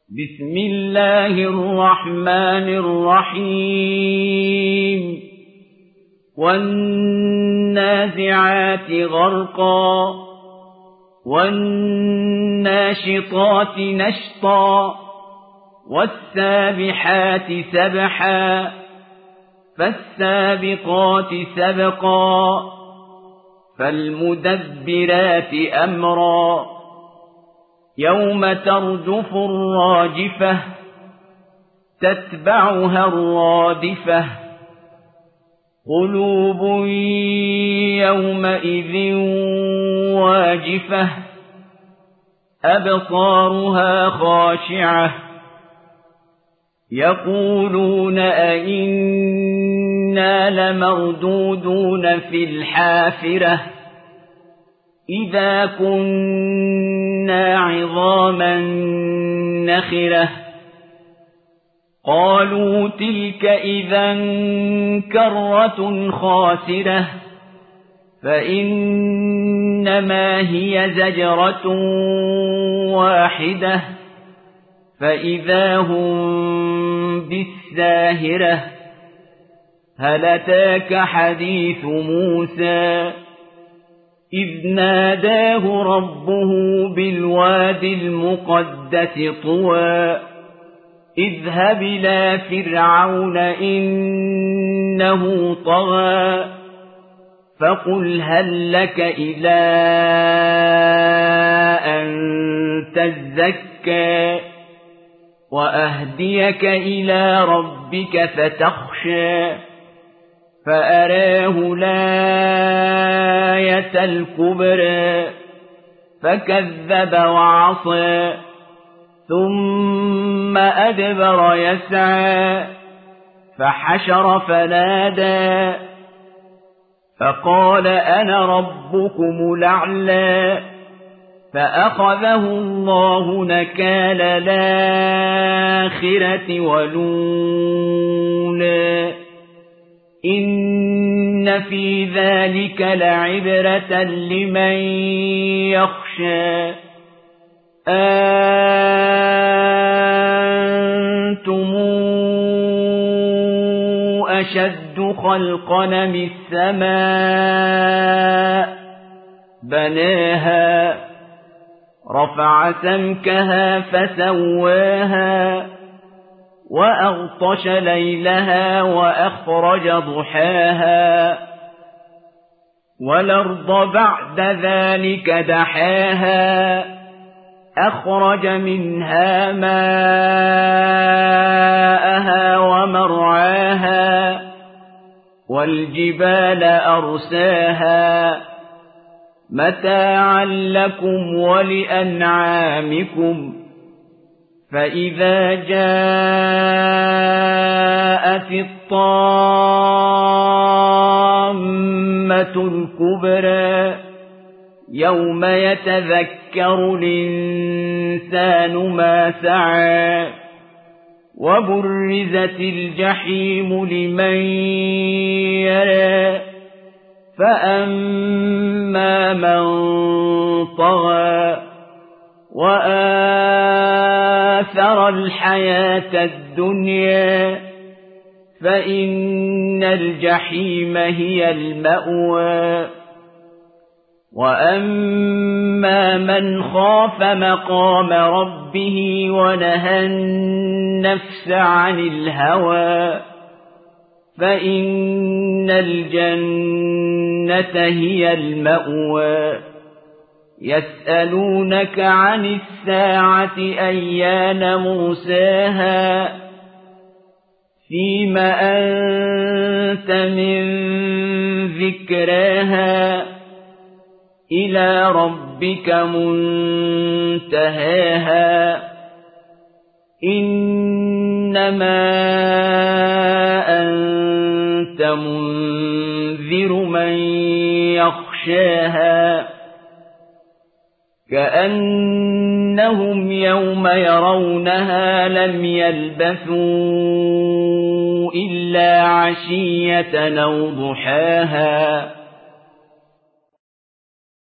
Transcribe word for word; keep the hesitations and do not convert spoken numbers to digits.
بسم الله الرحمن الرحيم والنازعات غرقا والناشطات نشطا والسابحات سبحا فالسابقات سبقا فالمدبرات أمرا يوم ترجف الراجفة تتبعها الرادفة قلوب يومئذ واجفة أبصارها خاشعة يقولون أئنا لمردودون في الحافرة إذا كنا عظاما نخرة قالوا تلك إذا كرة خاسرة فإنما هي زجرة واحدة فإذا هم بالساهرة هل أتاك حديث موسى إذ ناداه ربه بالواد المقدس طوى اذهب إلى فرعون إنه طغى فقل هل لك إلى أن تزكى وأهديك إلى ربك فتخشى فأراه الآية الكبرى فكذب وعصى ثم أدبر يسعى فحشر فنادى فقال أنا ربكم الأعلى فأخذه الله نكال الآخرة والأولى إن في ذلك لعبرة لمن يخشى أنتم أشد خلقا من السماء بناها رفع سمكها فسواها وأغطش ليلها وأخرج ضحاها والأرض بعد ذلك دحاها أخرج منها ماءها ومرعاها والجبال أرساها متاعا لكم ولأنعامكم فإذا جاءت الطامة الكبرى يوم يتذكر الإنسان ما سعى وبرزت الجحيم لمن يرى فأما من طغى وآثر الحياة الدنيا فإن الجحيم هي المأوى وأما من خاف مقام ربه ونهى النفس عن الهوى فإن الجنة هي المأوى يسألونك عن الساعة أيان مرساها فيم أنت من ذكراها إلى ربك منتهاها إنما أنت منذر من يخشاها كأنهم يوم يرونها لم يلبثوا إلا عشية أو ضحاها